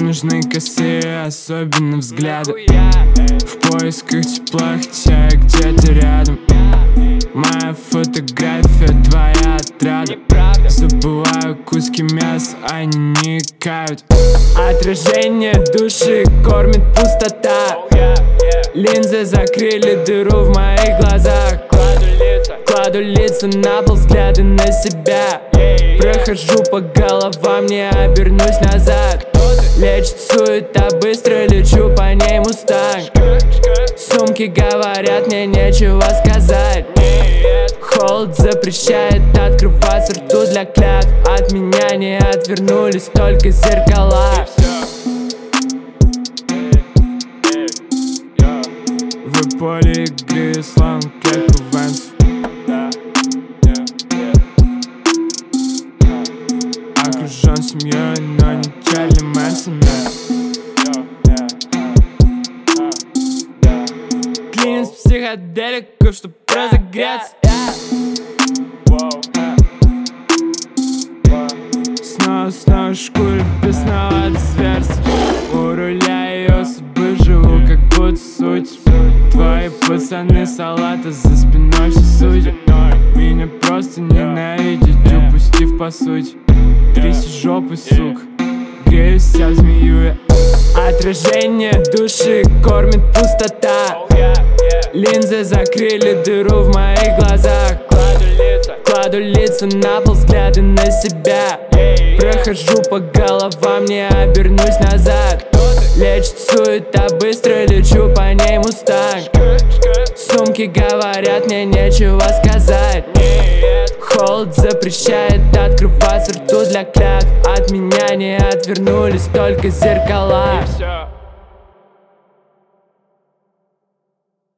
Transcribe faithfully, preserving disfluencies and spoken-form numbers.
нужны косые, особенно взгляды. В поисках тепла, хотя я где-то рядом. Моя фотография, твоя отрада. Забываю куски мяса, они не кают. Отражение души кормит пустота. Линзы закрыли дыру в моих глазах. Кладу лица на пол, взгляды на себя. Прохожу по головам, не обернусь назад. Лечит суета, быстро лечу по ней мустанг. Сумки говорят, мне нечего сказать. Холод запрещает открываться рту для клятв. От меня не отвернулись только зеркала. В поле игры слон клетку Вэнс. Окружен семьей, но не Чарли Мэнсона. Клинс психоделиков, чтоб разогреться. Снова, снова шкура, бесновато зверство. У руля ее судьбы живу, как будто суть. Твои пацаны салата за спиной все судят. Меня просто ненавидят, упустив по сути. Тряси жопы, сука, грею себя в змею я. Отражение души кормит пустота. Линзы закрыли дыру в моих глазах. Кладу лица на пол, взгляды на себя. Прохожу по головам, не обернусь назад. Лечит суета, быстро лечу по ней мустанг. Сумки говорят, мне нечего сказать. Холод запрещает открываться рту для клятв. От меня не отвернулись только зеркала.